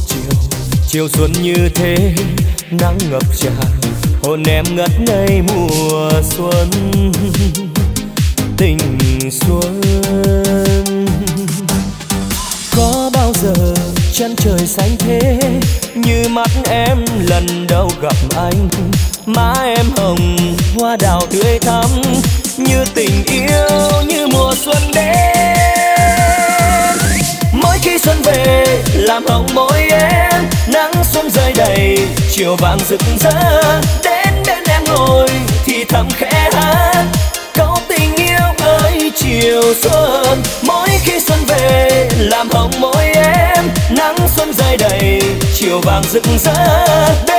chiều, chiều xuân như thế nắng ngập tràn, hồn em ngất ngây mùa xuân, tình xuân. Có bao giờ chân trời xanh thế như mắt em lần đầu gặp anh, má em hồng hoa đào tươi thắm như tình yêu như mùa xuân đến. Mỗi khi xuân về làm hồng môi em, nắng xuân rơi đầy chiều vàng rực rỡ, đến bên em ngồi thì thầm khẽ hát câu tình yêu ơi chiều xuân. Mỗi khi xuân về làm hồng môi em, nắng xuân rơi đầy chiều vàng rực rỡ,